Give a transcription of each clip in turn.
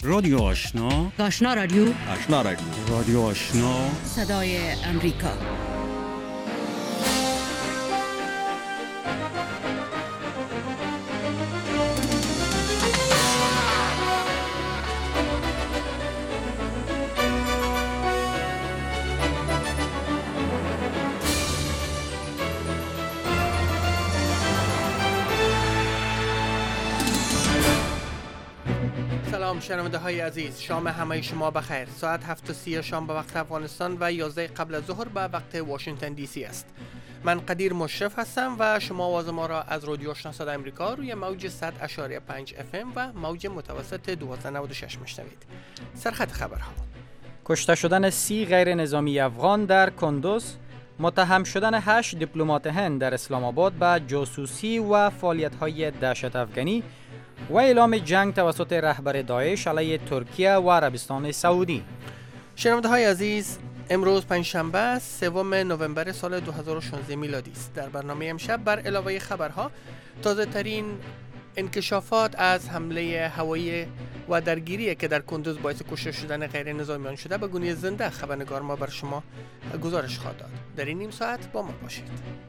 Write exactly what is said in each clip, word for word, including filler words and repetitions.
رادیو آشنا، آشنا رادیو، آشنا رادیو، رادیو آشنا، صدای امریکا. سلام شنونده های عزیز، شام همه شما بخیر. ساعت هفت و سی شام به وقت افغانستان و یازده قبل از ظهر به وقت واشنگتن دی سی است. من قدیر مشرف هستم و شما آواز ما را از رادیو آشنا صدای امریکا روی موج صد و پنج اف ام و موج متوسط دویست و نود و شش میشنوید. سرخط خبرها: کشته شدن سی غیر نظامی افغان در کندوز، متهم شدن هشت دیپلمات هند در اسلام آباد به جاسوسی و فعالیت‌های دهشت افغانی و اعلام جنگ توسط رهبر داعش علیه ترکیه و عربستان سعودی. شنونده های عزیز، امروز پنجشنبه سوم نوامبر سال دو هزار و شانزده میلادی است. در برنامه امشب بر علاوه خبرها، تازه ترین انکشافات از حمله هوایی و درگیری که در کندوز باعث کشته شدن غیر نظامیان شده به گونه زنده خبرنگار ما بر شما گزارش خواهد داد. در این نیم ساعت با ما باشید.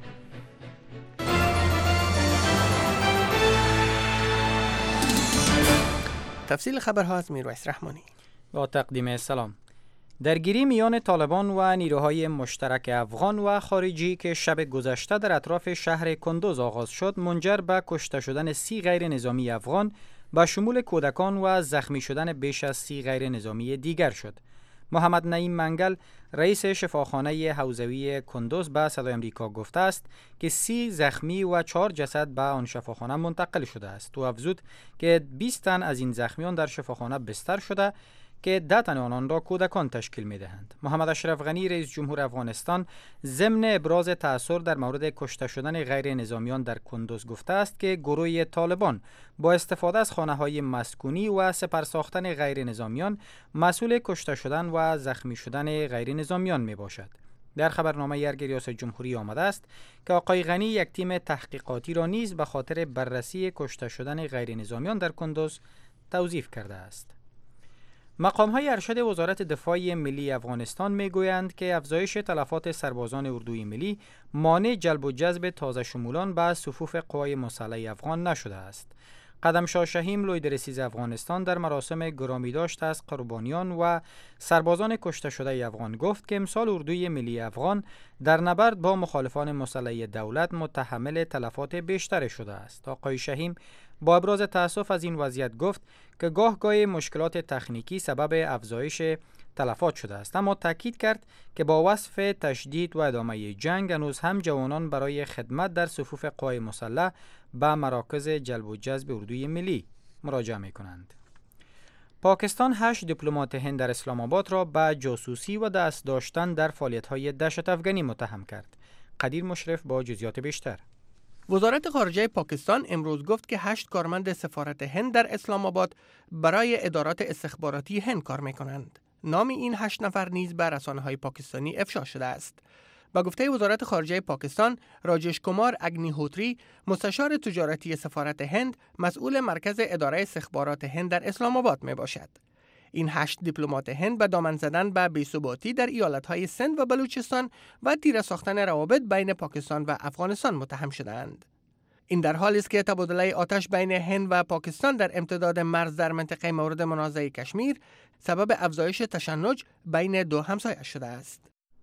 تفصیل خبرها از میرویس رحمانی. با تقدیم سلام. درگیری میان طالبان و نیروهای مشترک افغان و خارجی که شب گذشته در اطراف شهر کندوز آغاز شد، منجر به کشته شدن سی غیر نظامی افغان با شمول کودکان و زخمی شدن بیش از سی غیر نظامی دیگر شد. محمد نعیم منگل، رئیس شفاخانه حوزوی کندوز، به صدای امریکا گفته است که سی زخمی و چهار جسد به آن شفاخانه منتقل شده است. او افزود که بیست تن از این زخمیان در شفاخانه بستر شده که ده تن آنان را کودکان تشکیل می‌دهند. محمد اشرف غنی، رئیس جمهور افغانستان، ضمن ابراز تأثیر در مورد کشته شدن غیر نظامیان در کندوز گفته است که گروه طالبان با استفاده از خانه‌های مسکونی و سپر ساختن غیر نظامیان مسئول کشته شدن و زخمی شدن غیر نظامیان میباشد. در خبرنامه ارگ ریاست جمهوری آمده است که آقای غنی یک تیم تحقیقاتی را نیز به خاطر بررسی کشته شدن غیر نظامیان در کندوز توظیف کرده است. مقام‌های ارشد وزارت دفاع ملی افغانستان می‌گویند که افزایش تلفات سربازان اردوی ملی مانع جلب و جذب تازه شمولان به صفوف قوای مسلح افغان نشده است. قدم شاه شهیم، لویدرسیز افغانستان، در مراسم گرامی داشت از قربانیان و سربازان کشته شده افغان گفت که امسال اردوی ملی افغان در نبرد با مخالفان مسلح دولت متحمل تلفات بیشتر شده است. آقای شهیم با ابراز تأسف از این وضعیت گفت که گاه گاه مشکلات تکنیکی سبب افزایش تلفات شده است، اما تاکید کرد که با وصف تشدید و ادامه جنگ هنوز هم جوانان برای خدمت در صفوف قوای مسلح به مراکز جلب و جذب اردوی ملی مراجعه می کنند. پاکستان هشت دیپلمات هند در اسلام آباد را به جاسوسی و دست داشتن در فعالیت‌های دهشت افغانی متهم کرد. قدیر مشرف با جزئیات بیشتر. وزارت خارجه پاکستان امروز گفت که هشت کارمند سفارت هند در اسلام آباد برای ادارات استخباراتی هند کار می‌کنند. نام این هشت نفر نیز به رسانه‌های پاکستانی افشا شده است. با گفته وزارت خارجه پاکستان، راجش کمار اگنیهوتری، مستشار تجارتی سفارت هند، مسئول مرکز اداره استخبارات هند در اسلام آباد میباشد. این هشت دیپلمات هند به دامن زدن به بی‌ثباتی در ایالت‌های سند و بلوچستان و تیره ساختن روابط بین پاکستان و افغانستان متهم شدند. این در حالی است که تبادله آتش بین هند و پاکستان در امتداد مرز در منطقه مورد منازعه کشمیر سبب افزایش تشنج بین دو همسایه شده است.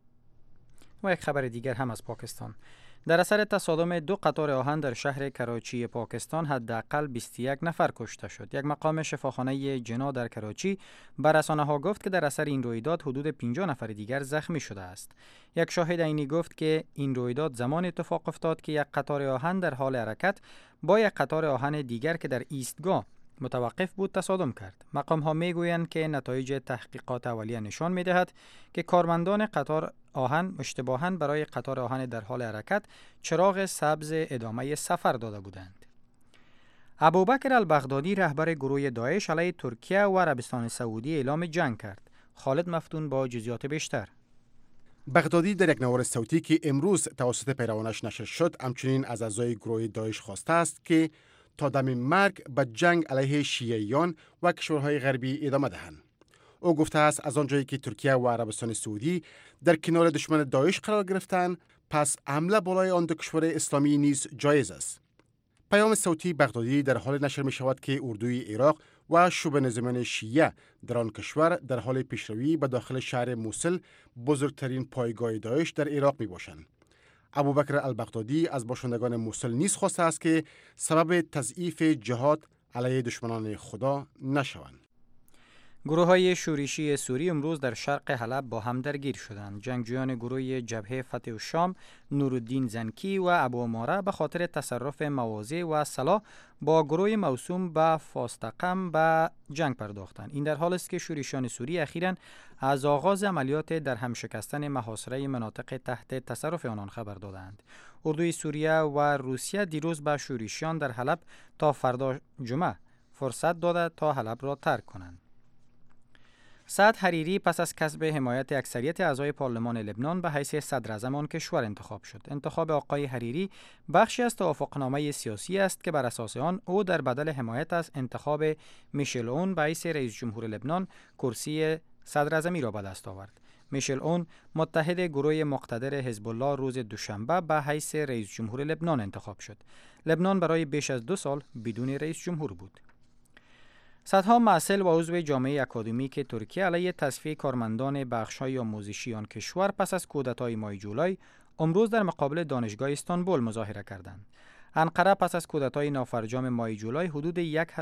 و یک خبر دیگر هم از پاکستان. در اثر تصادم دو قطار آهن در شهر کراچی پاکستان حداقل بیست و یک نفر کشته شد. یک مقام شفاخانه جنا در کراچی به رسانه‌ها گفت که در اثر این رویداد حدود پنجاه نفر دیگر زخمی شده است. یک شاهد عینی گفت که این رویداد زمان اتفاق افتاد که یک قطار آهن در حال حرکت با یک قطار آهن دیگر که در ایستگاه متوقف بود تصادم کرد. مقام ها می گویند که نتایج تحقیقات اولیه نشان می دهد که کارمندان قطار آهن اشتباهاً برای قطار آهن در حال حرکت چراغ سبز ادامه سفر داده بودند. ابوبکر البغدادی، رهبر گروه داعش علیه ترکیه و عربستان سعودی، اعلام جنگ کرد. خالد مفتون با جزئیات بیشتر. بغدادی در یک نوار صوتی که امروز توسط پیروانش نشر شد، همچنین از اعضای گروه داعش خواسته است که تا دم مرگ به جنگ علیه شیعیان و کشورهای غربی ادامه دهند. او گفته است از آنجایی که ترکیه و عربستان سعودی در کنار دشمن داعش قرار گرفتند، پس حمله بالای آن دو کشور اسلامی نیز جایز است. پیام صوتی بغدادی در حال نشر می شود که اردوی عراق و شبه نظامیان شیعه در آن کشور در حال پیشروی به داخل شهر موصل، بزرگترین پایگاه داعش در عراق می باشند. ابوبکر البغدادی از باشندگان موصل نیز خواسته است که سبب تضعیف جهاد علیه دشمنان خدا نشوند. گروه های شورشی سوری امروز در شرق حلب با هم درگیر شدند. جنگجویان گروه جبهه فتح الشام نورالدین زنکی و ابو عماره به خاطر تصرف مواضع و سلاح با گروه موسوم به فاستقم به جنگ پرداختند. این در حالی است که شورشیان سوری اخیراً از آغاز عملیات در هم شکستن محاصره مناطق تحت تصرف آنان خبر دادند. اردوی سوریه و روسیه دیروز به شورشیان در حلب تا فردا جمعه فرصت داده تا حلب را ترک کنند. سعد حریری پس از کسب حمایت اکثریت اعضای پارلمان لبنان به حیث صدر اعظم آن کشور انتخاب شد. انتخاب آقای حریری بخشی از توافقنامه سیاسی است که بر اساس آن او در بدل حمایت از انتخاب میشل اون به حیث رئیس جمهور لبنان کرسی صدر اعظمی را به دست آورد. میشل اون متحد گروه مقتدر حزب الله روز دوشنبه به حیث رئیس جمهور لبنان انتخاب شد. لبنان برای بیش از دو سال بدون رئیس جمهور بود. صدها محصل و عضو جامعه اکادمیک ترکیه علیه تصفیه کارمندان بخش‌های آموزشی آن کشور پس از کودتای ماه جولای امروز در مقابل دانشگاه استانبول مظاهره کردند. انقره پس از کودتای نافرجام ماه جولای حدود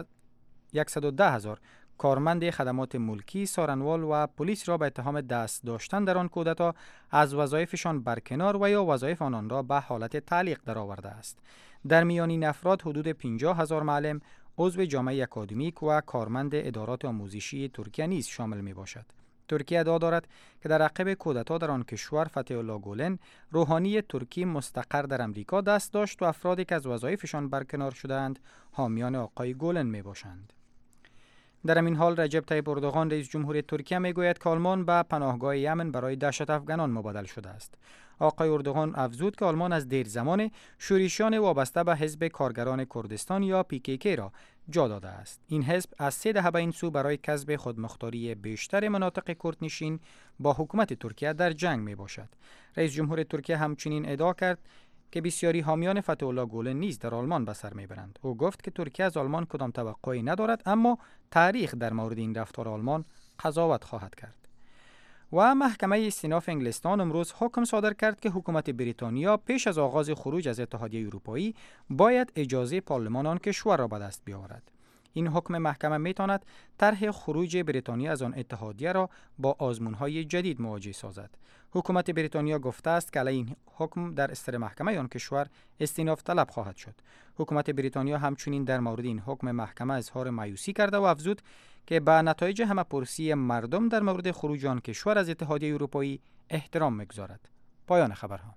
صد و ده هزار کارمند خدمات ملکی، سارنوال و پلیس را به اتهام دست داشتن در آن کودتا از وظایفشان برکنار و یا وظایف آنان را به حالت تعلیق درآورده است. در میان این افراد حدود پنجاه هزار معلم، عضو جامعه اکادمیک و کارمند ادارات آموزشی ترکیه نیز شامل می باشد. ترکیه ادعا دارد که در عقب کودتا در آن کشور فتح الله گولن، روحانی ترکی مستقر در امریکا دست داشت و افرادی که از وظایفشان برکنار شدند حامیان آقای گولن می باشند. در این حال رجب طیب اردوغان رئیس جمهور ترکیه می گوید که آلمان به پناهگاه یمن برای دهشت افغانان مبادل شده است. آقای اردوغان افزود که آلمان از دیر زمان شورشیان وابسته به حزب کارگران کردستان یا پی کی کی را جا داده است. این حزب از سه دهه به این سو برای کسب خودمختاری بیشتر مناطق کردنشین با حکومت ترکیه در جنگ می باشد. رئیس جمهور ترکیه همچنین ادعا کرد که بسیاری حامیان فتح الله گولن نیز در آلمان به سر میبرند. او گفت که ترکیه از آلمان کدام توقعی ندارد، اما تاریخ در مورد این رفتار آلمان قضاوت خواهد کرد. و محکمه استیناف انگلستان امروز حکم صادر کرد که حکومت بریتانیا پیش از آغاز خروج از اتحادیه اروپایی باید اجازه پارلمان آن کشور را به دست بیاورد. این حکم محکمه میتواند طرح خروج بریتانیا از آن اتحادیه را با آزمون‌های جدید مواجه سازد. حکومت بریتانیا گفته است که علیه این حکم در استر محکمه آن کشور استیناف طلب خواهد شد. حکومت بریتانیا همچنین در مورد این حکم محکمه اظهار مایوسی کرده و افزود که به نتایج همه‌پرسی مردم در مورد خروج آن کشور از اتحادیه اروپایی احترام می‌گذارد. پایان خبرها.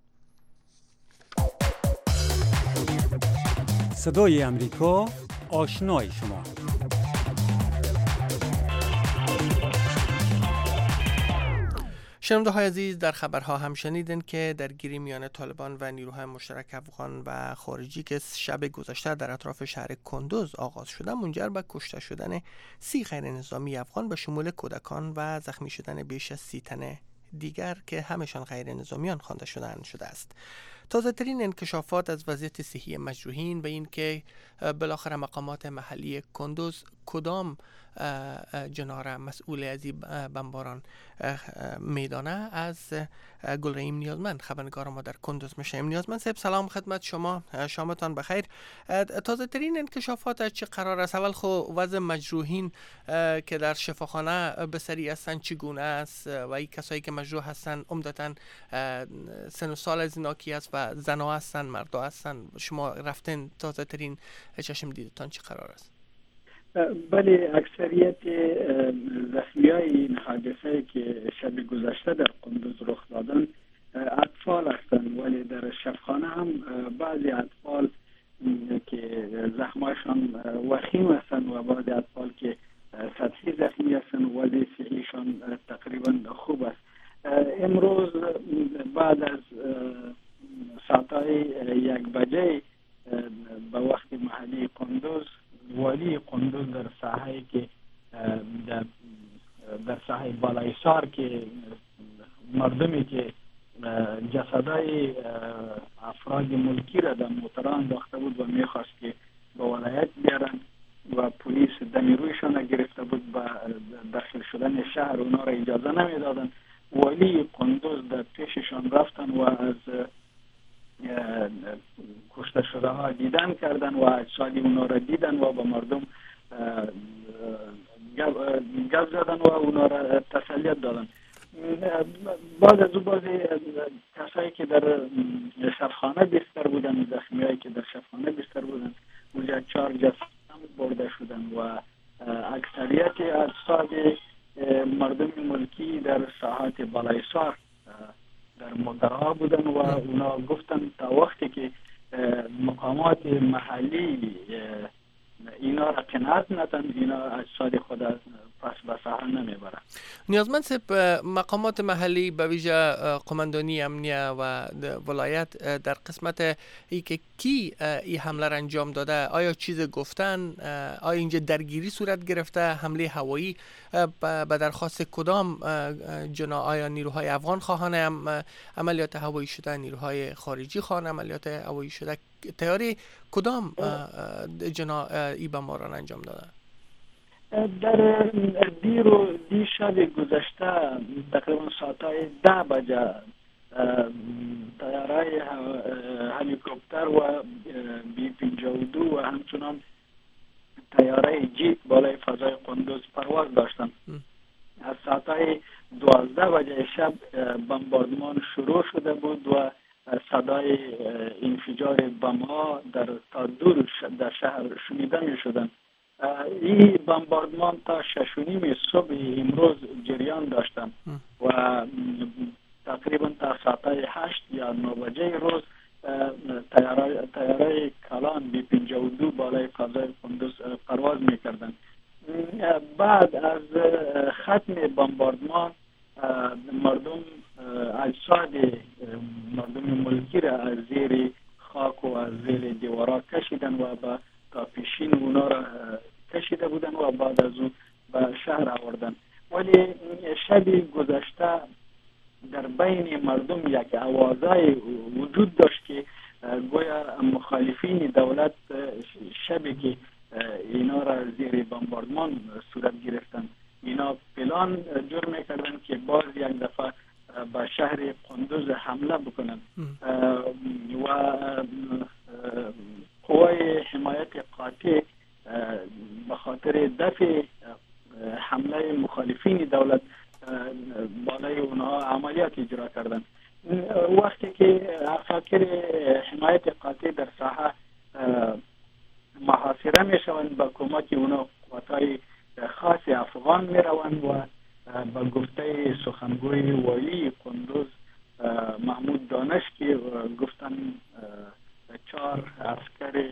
صدای امریکا، آشنای شما. شنونده های عزیز، در خبرها هم شنیدن که درگیری میان طالبان و نیروهای مشترک افغان و خارجی که شب گذشته در اطراف شهر کندوز آغاز شده منجر به کشته شدن سی غیر نظامی افغان به شمول کودکان و زخمی شدن بیش از سی تن دیگر که همشان غیر نظامیان خوانده شدن شده است. تازه ترین انکشافات از وضعیت صحی مجروحین و این که بالاخره مقامات محلی کندوز کدام جناره مسئول از این بمباران میدانه از گلرحیم نیازمند خبرنگار ما در کندوز میشیم. نیازمند صاحب سلام خدمت شما، شامتان بخیر. تازه ترین انکشافات چه قرار است؟ اول خو وضع مجروحین که در شفاخانه بسری هستند چگونه است و این کسایی که مجروح هستند عمدتاً سن و سال از اینا کی است و زنها هستند مردا هستند؟ شما رفتن تازه ترین چشم دیدتان چه قرار است؟ بله، اکثریت زخمی های این حادثه که شب گذشته در قندوز رخ دادن اطفال هستند، ولی در شفاخانه هم بعضی اطفال که زخمایشان وخیم هستند و بعضی اطفال که سطحی زخمی هستند ولی صحیشان تقریبا خوب است. امروز بعد از ساعتهای یک بجه به وقت محلی کندوز در ساحه بالای سار که مردمی که جسدای افراد ملکی را در موتران انداخته بود و میخواست که به ولایت بیارن و پلیس دمی رویشان گرفته بود به داخل شدن شهر اونا را اجازه نمیدادن. ولی قندوز در پیششان رفتن و از کشته شده ها دیدن کردن و اجساد اونا را دیدن و به مردم گپ زدن و اونا را تسلیت دادن. بعد از اون بعضی کسایی که در شفاخانه بستر بودن، زخمی هایی که در شفاخانه بستر بودن، اونجا چهار جسد هم برده شدن و اکثریت اجساد مردم ملکی در ساحات بالای سار در موترها بودن و اونا گفتن تا وقتی که مقامات محلی اینا را قناعت ندن اینا اجساد خود پس به ساحل نمیبرن. نیازمند سب مقامات محلی به ویژه قماندانی امنیه و ولایت در قسمت ای که کی این حمله را انجام داده آیا چیز گفتن؟ آیا اینجا درگیری صورت گرفته؟ حمله هوایی به درخواست کدام جنا؟ آیا نیروهای افغان خواهان عملیات هوایی شده، نیروهای خارجی خواهان عملیات هوایی شده؟ تیاری کدام جنا ای بمباران انجام داده؟ در دیر و دی شب گذشته تقریبا ساعتهای ده بجه طیاره هلیکوپتر و بی پنجاه و دو و همچنان طیاره جیت بالای فضای قندوز پرواز داشتند. از ساعتهای دوازده بجه شب بمباردمان شروع شده بود و صدای انفجار بم ها در تا دور در شهر شنیده می شدند. این بمباردمان تا شش و نیم صبح امروز جریان داشتند و تقریبا تا ساعت هشت یا نه بجه روز طیاره طیاره کلان بی پنجاه و دو بالای فضای قندوز پرواز میکردند. بعد از ختم بمباردمان مردم اجساد مردم ملکی را از زیر خاک و از زیر دیوارا کشیدن و به تا پیشین اونا را کشیده بودن و بعد از اون به شهر آوردن. ولی شب گذشته در بین مردم یک آوازهای وجود داشت که گویا مخالفین دولت شبی که اینا را زیر بمباردمان صورت گرفتن اینا پلان جور میکردن که باز یک دفعه به شهر قندوز حمله بکنن و قوای حمایت قاطع به خاطر دفع حمله مخالفین دولت بالای اونها عملیات اجرا کردن. وقتی که افکار حمایت قاطع در ساحه محاصره می شوند با کمک اونها قوتای خاص افغان می روند و با گفته سخنگوی والی قندوز محمود دانش که گفتن چهار عسکر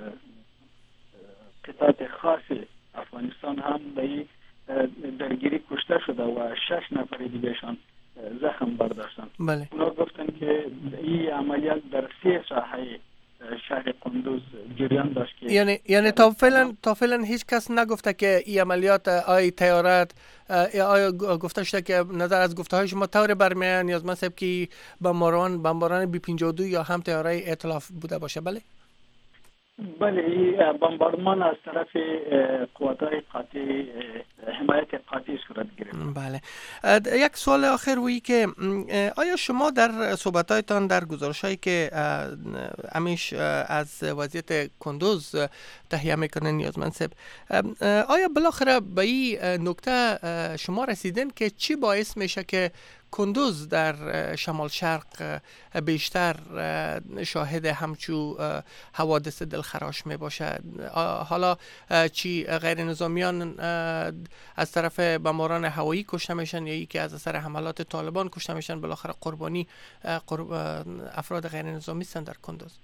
قطعات خاص افغانستان هم به درگیری کشته شده و شش نفر دیگهشان زخم برداشتن. بله. اونا گفتن که این عملیات در سه ساحه شهر قندوز جریان داشت که یعنی یعنی تا فعلا تا فعلا هیچ کس نگفته که این عملیات آی تیارت آیا گفته شده که نظر از گفته های شما طور برمیاد نیازمند سب که بمباران بمباران بی پنجاه و دو یا هم تیاره ائتلاف بوده باشه؟ بله. بله این بمباردمان از طرف قواتای قاطع حمایت قاطع صورت گرفت. بله. یک سوال آخر وی که آیا شما در صحبتایتان در گزارشایی که امیش از وضعیت کندوز تهیه میکنن نیازمند سب آیا بالاخره به این نکته شما رسیدن که چی باعث میشه که کندوز در شمال شرق بیشتر شاهد همچو حوادث دلخراش می باشه؟ حالا چی غیر نظامیان از طرف بمباران هوایی کشته میشن یا ای که از اثر حملات طالبان کشته میشن بالاخره قربانی قرب افراد غیر نظامی هستند در کندوز؟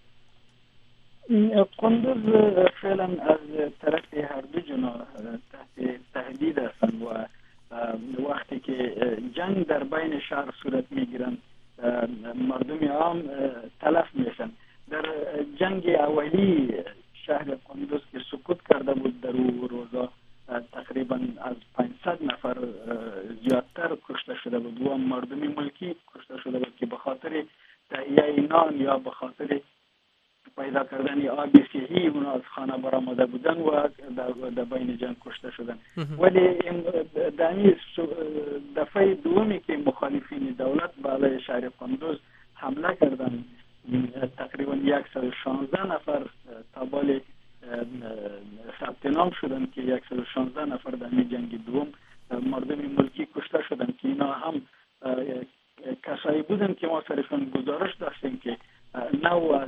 کندوز فعلا از طرف هر دو جناح تحت تهدید هستند و وقتی که جنگ در بین شهر صورت میگیرن مردم عام تلف میشن. در جنگ اولی شهر قندوز که سقوط کرده بود در او روزا تقریبا از پانصد نفر زیادتر کشته شده بود و مردم ملکی کشته شده بود که به خاطر تهیه نان یا به خاطر پیدا کردن آب صحی اونا از خانه برآمده بودن و در بین جنگ کشته شدن. ولی دانی دفعه دومی که مخالفین دولت بالای شهر قندوز حمله کردن، تقریبا صد و شانزده نفر تابال ثبت نام شدن که صد و شانزده نفر در جنگ دوم مردم ملکی کشته شدن که اینا هم کسایی بودن که ما سرشون گزارش داشتیم که نو از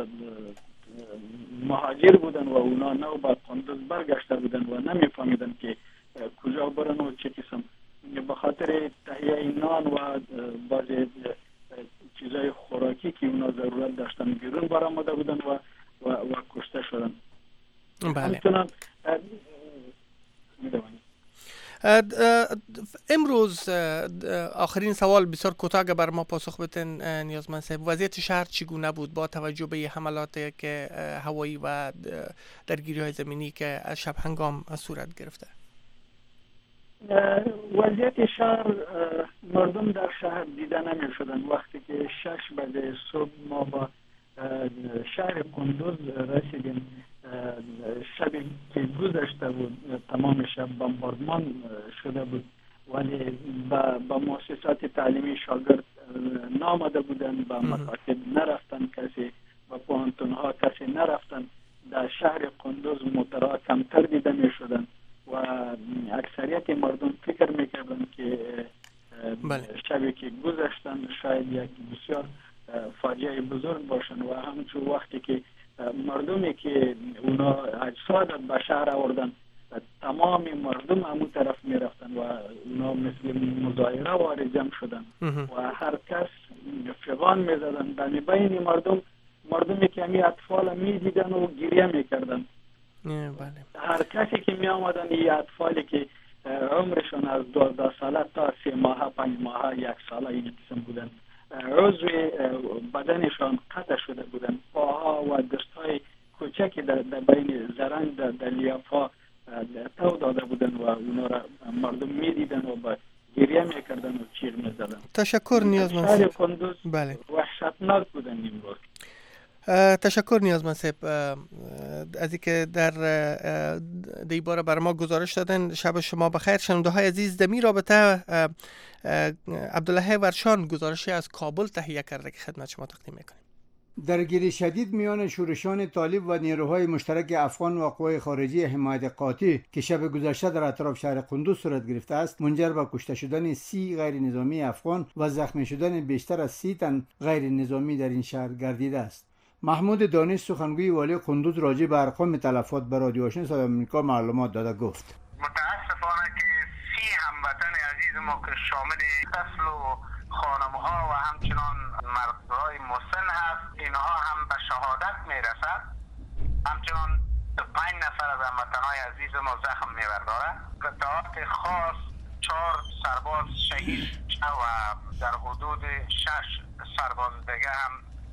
مهاجر بودن و اونا نو با قندوز برگشته بودن و نمیفهمیدن که کجا برن و چه قسم. به خاطر تهیه نان و بعضی چیزای خوراکی که اونا ضرورت داشتن بیرون برآمده بودن و و, و کشته شدن. بله. امروز آخرین سوال بسیار کوتاه بر ما پاسخ بدین نیازمند صاحب، وضعیت شهر چگونه بود با توجه به حملاتی که هوایی و درگیری های زمینی که از شب هنگام صورت گرفته؟ وضعیت شهر، مردم در شهر دیده نمی شدن. وقتی که شش بجه صبح ما با شهر قندوز رسیدیم، شبی که گذشته بود تمام شب بمباردمان شده بود، ولی با مؤسسات تعلیمی شاگرد نامده بودن، با مکاتب نرفتن، کسی با پوهنتون ها کسی نرفتن. در شهر قندوز موترها کمتر دیده می شدن و اکثریت مردم فکر میکردن که شبی که گذشتن شاید یک بسیار فاجعه بزرگ باشن و همچون وقتی که مردمی که اونا اجساد به شهر آوردن تمام مردم همون طرف میرفتن و اونا مثل مظاهره وارد جمع شدن و هر کس فغان میزدن. در بین مردم مردمی که همی اطفال میدیدن و گریه میکردن. هر کسی که می آمدن این اطفالی که عمرشون از دوازده ساله تا سه ماه پنج ماه یک ساله این قسم بودن، عضوی بدنشان قطع شده بودن، پاها و دستهای کوچکی در بین زرنگ در, در لیافا تو داده بودن و اونا را مردم می دیدن و با گریه می کردن و چیر می زدن. تشکر نیازمند صاحب. قندوز بله. وحشتناک بودن این روز. تشکر نیازمند صاحب از اینکه در دیباره بر ما گزارش دادن. شب شما بخیر. شنونده های عزیز، در این رابطه عبدالله ورشان گزارشی از کابل تهیه کرده که خدمت شما تقدیم میکنیم. درگیری شدید میان شورشان طالب و نیروهای مشترک افغان و قوای خارجی حمایت قاطع که شب گذشته در اطراف شهر قندوز صورت گرفته است منجر به کشته شدن سی غیر نظامی افغان و زخمی شدن بیشتر از سی تن غیر نظامی در این شهر گردیده است. محمود دانش سخنگوی والی قندوز راجع به ارقام تلفات به رادیو آشنا صدای آمریکا معلومات داده گفت: متاسفانه که سی هموطن عزیز ما که شامل طفل و خانم‌ها و همچنان مردهای مسن هست، اینها هم به شهادت میرسد. همچنان پنج نفر از هموطنهای عزیز ما زخم میبرداره. قطعات خاص چهار سرباز شهید و در حدود شش سرباز دیگه هم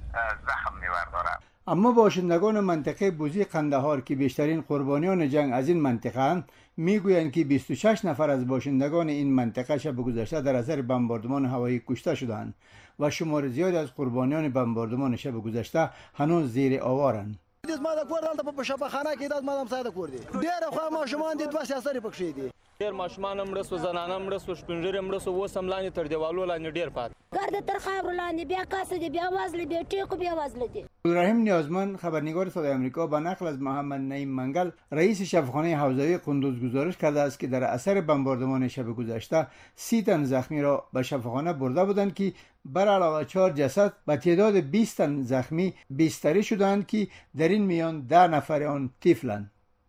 زخم میبرداره. اما باشندگان منطقه بوزی قندهار که بیشترین قربانیان جنگ از این منطقه اند میگویند که بیست و شش نفر از باشندگان این منطقه شب گذشته در اثر بمباردمان هوایی کشته شدند و شمار زیادی از قربانیان بمباردمان شب گذشته هنوز زیر آوارند. دیس ما د کور دلته په شفاخانه کې د مادام ساده کور دی ډېر خو ماشومان دي دوه سیاسري پکښې دي ډېر ماشومان هم رسو زنانه هم رسو شپنجري هم رسو اوس هم لاندې تر دیوالو لاندې ډېر پات ګرد تر خاور لاندې بیا کاسه دي بیا وازلې بیا ټیکو بیا وازلې دي. ابراهیم نیازمند خبرنگار صدای آمریکا با نقل از محمد نعیم منگل رئیس شفاخانه حوزوی قندوز گزارش کرده است که در اثر بمباردمان شب گذشته سی تن زخمی را به شفاخانه برده بودند که بر علاوه چهار جسد به تعداد بیست تن زخمی بستری شدند که در این میان ده نفر آن طفلند.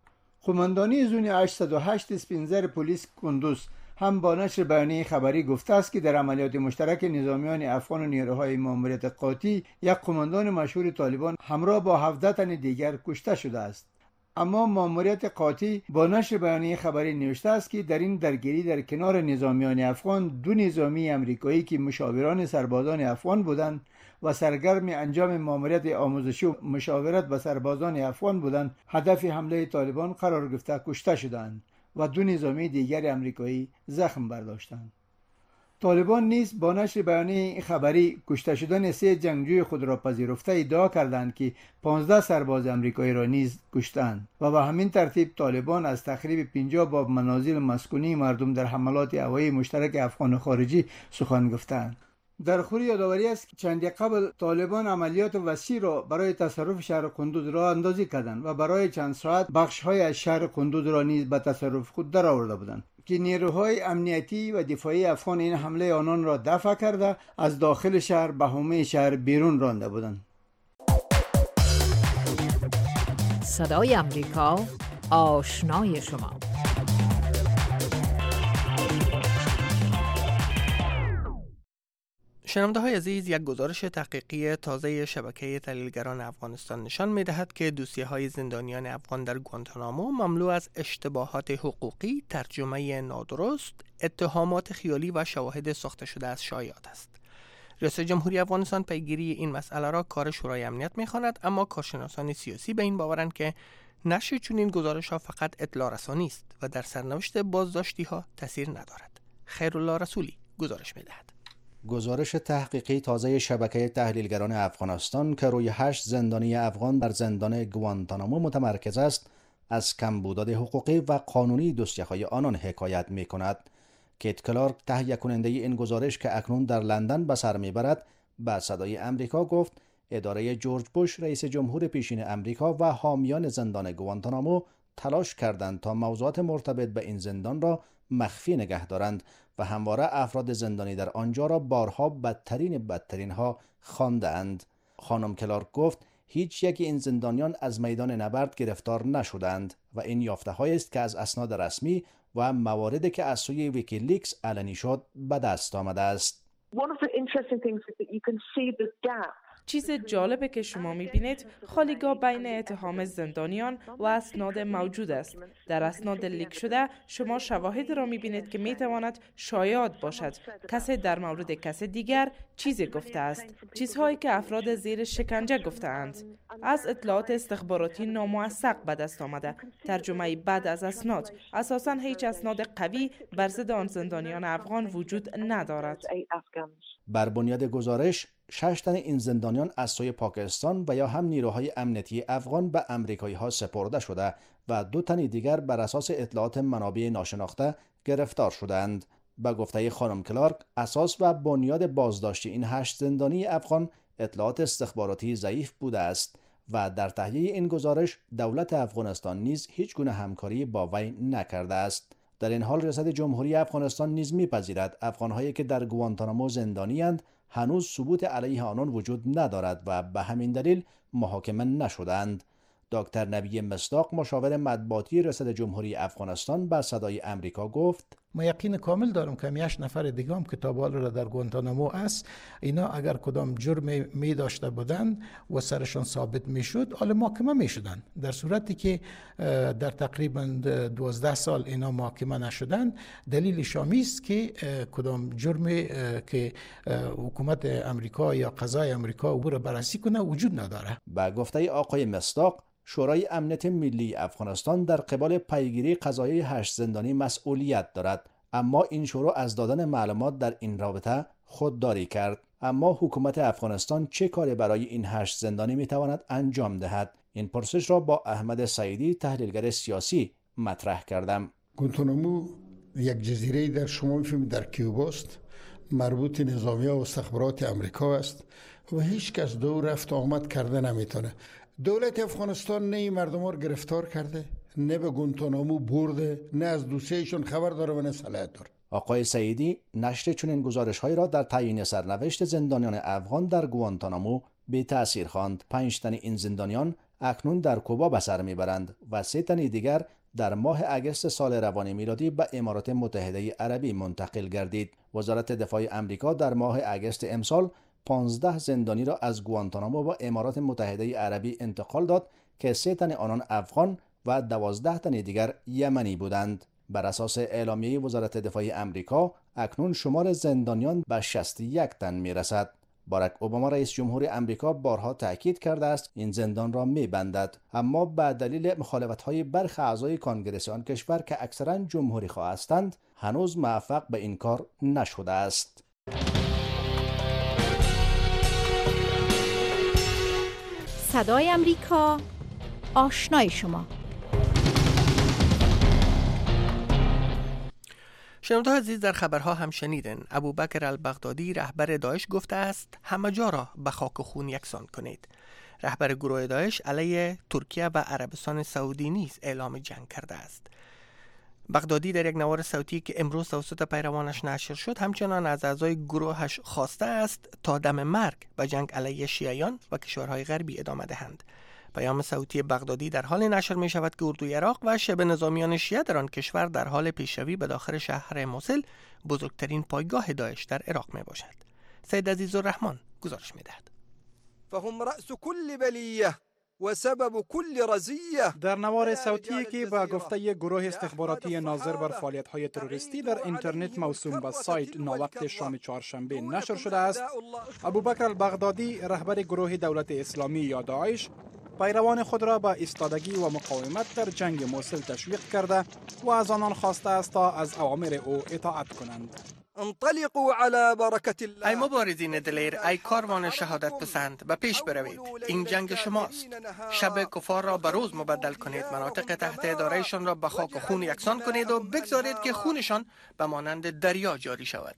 قماندانی زون هشتصد و هشت اسپینزر پلیس قندوز هم با نشر بیانیه خبری گفته است که در عملیات مشترک نظامیان افغان و نیروهای ماموریت قاطع یک قماندان مشهور طالبان همراه با هفده تن دیگر کشته شده است. اما ماموریت قاطع با نشر بیانیه خبری نوشته است که در این درگیری در کنار نظامیان افغان دو نظامی امریکایی که مشاوران سربازان افغان بودند و سرگرم انجام ماموریت آموزشی و مشاورت با سربازان افغان بودند هدف حمله طالبان قرار گرفته کشته شدند. و دو نظامی دیگر امریکایی زخم برداشتند. طالبان نیز با نشر بیانیه خبری کشته شدن سه جنگجوی خود را پذیرفته ادعا کردند که پانزده سرباز امریکایی را نیز کشتند و به همین ترتیب طالبان از تخریب پنجاه باب منازل مسکونی مردم در حملات هوایی مشترک افغان و خارجی سخن گفتند. در خور یادآوری است که چندی قبل طالبان عملیات وسیع را برای تصرف شهر قندوز را اندازی کردند و برای چند ساعت بخش‌های از شهر قندوز را نیز به تصرف خود درآورده بودند که نیروهای امنیتی و دفاعی افغان این حمله آنان را دفع کرده از داخل شهر به حومه شهر بیرون رانده بودند. صدای امریکا، آشنای شما. شنونده های عزیز، یک گزارش تحقیقی تازه شبکه تحلیلگران افغانستان نشان می دهد که دوسیه های زندانیان افغان در گوانتانامو مملو از اشتباهات حقوقی، ترجمه نادرست، اتهامات خیالی و شواهد ساخته شده از شایعات است. ریاست جمهوری افغانستان پیگیری این مسئله را کار شورای امنیت می خواند، اما کارشناسان سیاسی به این باورند که نشر چنین گزارش ها فقط اطلاع رسانی است و در سرنوشت بازداشتی ها تاثیر ندارد. خیرالله رسولی گزارش می دهد. گزارش تحقیقی تازه شبکه تحلیلگران افغانستان که روی هشت زندانی افغان در زندان گوانتانامو متمرکز است، از کمبودات حقوقی و قانونی دوسیه‌های آنان حکایت می‌کند. کیت کلارک، تهیه کننده این گزارش که اکنون در لندن به سر می‌برد، به صدای امریکا گفت اداره جورج بوش رئیس جمهور پیشین امریکا و حامیان زندان گوانتانامو تلاش کردند تا موضوعات مرتبط به این زندان را مخفی نگه دارند و همواره افراد زندانی در آنجا را بارها بدترین بدترین ها خواندند. خانم کلارک گفت هیچ یک این زندانیان از میدان نبرد گرفتار نشدند و این یافته هایی است که از اسناد رسمی و مواردی که از سوی ویکیلیکس علنی شد به دست آمده است. چیز جالبه که شما میبینید خالیگاه بین اتهام زندانیان و اسناد موجود است. در اسناد لیک شده شما شواهد را میبینید که میتواند شایعات باشد. کسی در مورد کسی دیگر چیزی گفته است. چیزهایی که افراد زیر شکنجه گفته اند. از اطلاعات استخباراتی ناموثق به دست آمده. ترجمه بد از اسناد. اساساً هیچ اسناد قوی بر ضد آن زندانیان افغان وجود ندارد. بر بنیاد گزارش شش تن این زندانیان از سوی پاکستان و یا هم نیروهای امنیتی افغان به امریکایی ها سپرده شده و دو تن دیگر بر اساس اطلاعات منابع ناشناخته گرفتار شدند. به گفته خانم کلارک، اساس و بنیاد بازداشت این هشت زندانی افغان اطلاعات استخباراتی ضعیف بوده است و در تهیه این گزارش دولت افغانستان نیز هیچ گونه همکاری با وی نکرده است. در این حال ریاست جمهوری افغانستان نیز می‌پذیرد افغان‌هایی که در گوانتانامو زندانی‌اند هنوز ثبوت علیه آنان وجود ندارد و به همین دلیل محاکمه نشدند. دکتر نبی مصداق، مشاور مطبوعاتی ریاست جمهوری افغانستان، به صدای امریکا گفت ما یقین کامل دارم که همیش نفر دیگه هم که تا را در گوانتانامو است، اینا اگر کدام جرم می داشته بودند و سرشان ثابت می شد حالا محاکمه می شدند. در صورتی که در تقریبا دوازده سال اینا محاکمه نشدند، دلیل شامی است که کدام جرم که حکومت امریکا یا قضای امریکا او را بررسی کنه وجود نداره. با گفته آقای مصداق، شورای امنیت ملی افغانستان در قبال پیگیری قضایی هشت زندانی مسئولیت دارد، اما این شورا از دادن معلومات در این رابطه خودداری کرد. اما حکومت افغانستان چه کاری برای این هشت زندانی میتواند انجام دهد؟ این پرسش را با احمد سعیدی، تحلیلگر سیاسی، مطرح کردم. گوانتانامو یک جزیره در شمال فیلم در کیوبا است، مربوط نظامی و استخبارات امریکا است و هیچ کس دو رفت آمد کرده نمیتونه. دولت افغانستان نه مردم را گرفتار کرده، نه به گوانتانامو برده، نه از دوسیهشون خبر داره و نه صلاحیت داره. آقای سعیدی نشر چنین گزارش‌هایی را در تعیین سرنوشت زندانیان افغان در گوانتانامو بی تأثیر خواند. پنج تن این زندانیان اکنون در کوبا به سر میبرند و سه تن دیگر در ماه اگست سال روان میلادی به امارات متحده عربی منتقل گردید. وزارت دفاع آمریکا در ماه اگست امسال پانزده زندانی را از گوانتانامو با امارات متحده عربی انتقال داد که سه تن آنان افغان و دوازده تن دیگر یمنی بودند. بر اساس اعلامیه وزارت دفاع آمریکا اکنون شمار زندانیان به شصت و یک تن میرسد. باراک اوباما رئیس جمهور امریکا بارها تاکید کرده است این زندان را می‌بندد، اما به دلیل مخالفت‌های برخی اعضای کانگرس آن کشور که اکثراً جمهوری خواه هستند هنوز موفق به این کار نشده است. صدای امریکا، آشنای شما. شنونده‌های عزیز، در خبرها هم شنیدن ابوبکر البغدادی رهبر داعش گفته است همه جا را به خاک و خون یکسان کنید. رهبر گروه داعش علیه ترکیه و عربستان سعودی نیز اعلام جنگ کرده است. بغدادی در یک نوار صوتی که امروز توسط پیروانش نشر شد همچنان از اعضای گروهش خواسته است تا دم مرگ به جنگ علیه شیعیان و کشورهای غربی ادامه دهند. پیام صوتی بغدادی در حال نشر می شود که اردوی عراق و شبه نظامیان شیعه در آن کشور در حال پیشروی به داخل شهر موصل، بزرگترین پایگاه داعش در عراق می باشد. سید عزیزالرحمن گزارش می دهد. فهم رأس كل بلیه و سبب کل رزیه. در نوار صوتی که با گفته گروه استخباراتی ناظر بر فعالیت‌های تروریستی در اینترنت موسوم به سایت ناوقت شام چهارشنبه نشر شده است، ابوبکر البغدادی رهبر گروه دولت اسلامی یا داعش پیروان خود را به ایستادگی و مقاومت در جنگ موصل تشویق کرده و از آنان خواسته است تا از اوامر او اطاعت کنند. انطلقوا على برکت الله. ای مبارزین دلیر، ای کاروان شهادت پسند، به پیش بروید. این جنگ شماست. شب کفار را به روز مبدل کنید، مناطق تحت ادارهشان را به خاک و خون یکسان کنید و بگذارید که خونشان به مانند دریا جاری شود.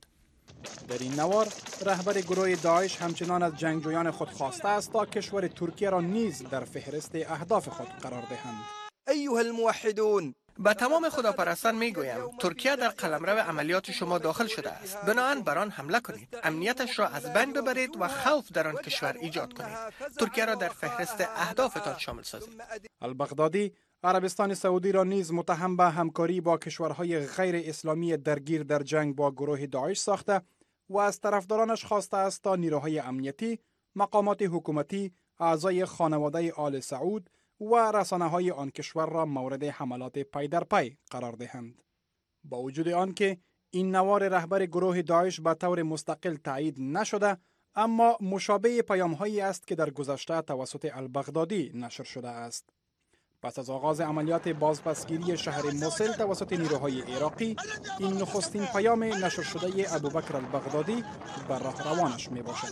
در این نوار رهبر گروه داعش همچنان از جنگجویان خود خواسته است تا کشور ترکیه را نیز در فهرست اهداف خود قرار دهند. ایها الموحدون، به تمام خداپرستان میگویم ترکیه در قلمرو عملیات شما داخل شده است. بنابراین بر آن حمله کنید، امنیتش را از بین ببرید و خوف در آن کشور ایجاد کنید. ترکیه را در فهرست اهدافتان شامل سازید. البغدادی عربستان سعودی را نیز متهم به همکاری با کشورهای غیر اسلامی درگیر در جنگ با گروه داعش ساخته و از طرفدارانش خواسته است تا نیروهای امنیتی، مقامات حکومتی، اعضای خانواده آل سعود و رسانه‌های آن کشور را مورد حملات پی در پی قرار دهند. با وجود آنکه این نوار رهبر گروه داعش به طور مستقل تایید نشده، اما مشابه پیام‌هایی است که در گذشته توسط البغدادی نشر شده است. پس از آغاز عملیات بازپسگیری شهر موصل توسط نیروهای عراقی، این نخستین پیام نشر شده ابوبکر البغدادی بر راه روانش می باشد.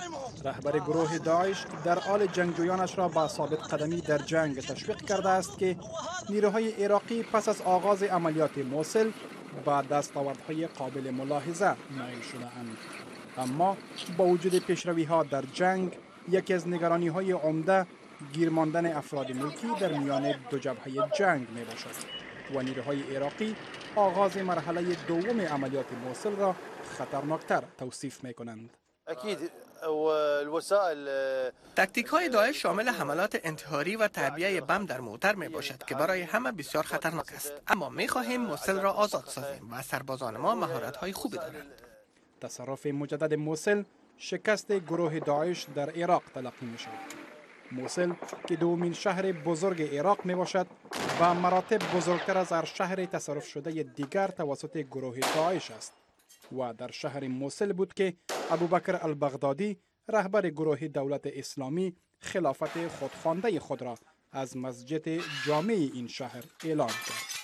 رهبر گروه داعش در حال جنگجویانش را با ثابت قدمی در جنگ تشویق کرده است که نیروهای عراقی پس از آغاز عملیات موصل با دستاوردهای قابل ملاحظه نائل شده‌اند. اما با وجود پیشروی‌ها در جنگ، یکی از نگرانی‌های عمده گیر ماندن افراد ملکی در میان دو جبهه جنگ می باشد و نیروهای عراقی آغاز مرحله دوم عملیات موصل را خطرناکتر توصیف می کنند. اكيد والوسائل تاکتیک های داعش شامل حملات انتحاری و تعبیه بم در موتر می باشد که برای همه بسیار خطرناک است، اما می خواهیم موصل را آزاد سازیم و سربازان ما مهارت های خوبی دارند. تصرف مجدد موصل شکست گروه داعش در عراق تلقی می شود. موصل که دومین شهر بزرگ عراق می باشد و مراتب بزرگتر از هر شهر تصرف شده دیگر توسط گروه داعش است و در شهر موصل بود که ابوبکر البغدادی رهبر گروه دولت اسلامی خلافت خودخوانده خود را از مسجد جامع این شهر اعلان کرد.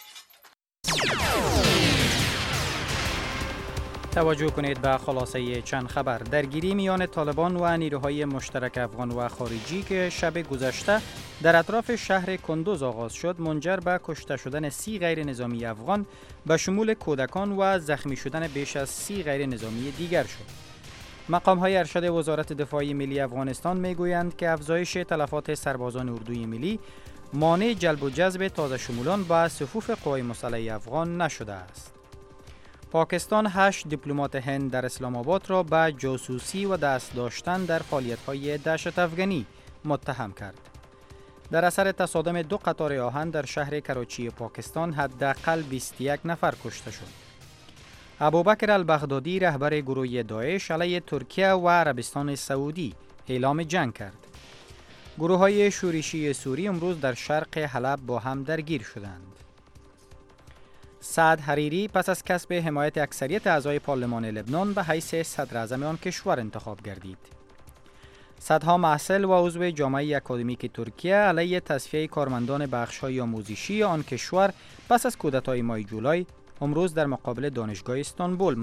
توجه کنید به خلاصه چند خبر. درگیری میان طالبان و نیروهای مشترک افغان و خارجی که شب گذشته در اطراف شهر کندوز آغاز شد منجر به کشته شدن سی غیر نظامی افغان به شمول کودکان و زخمی شدن بیش از سی غیر نظامی دیگر شد. مقام های ارشد وزارت دفاع ملی افغانستان میگویند که افزایش تلفات سربازان اردوی ملی مانع جلب و جذب تازه شمولان به صفوف قوای مسلح افغان نشده است. پاکستان هشت دیپلمات هند در اسلام آباد را به جاسوسی و دست داشتن در فعالیت‌های دهشت افغانی متهم کرد. در اثر تصادم دو قطار آهن در شهر کراچی پاکستان حداقل بیست و یک نفر کشته شد. ابوبکر البغدادی رهبر گروه داعش علیه ترکیه و عربستان سعودی اعلام جنگ کرد. گروه‌های شورشی سوری امروز در شرق حلب با هم درگیر شدند. سعد حریری پس از کسب حمایت اکثریت اعضای پارلمان لبنان به حیث صدر اعظم آن کشور انتخاب گردید. صدها محصل و عضو جامعه اکادمیک ترکیه علیه تصفیه کارمندان بخش‌های آموزشی آن کشور پس از کودتای ماه جولای امروز در مقابل دانشگاه استانبول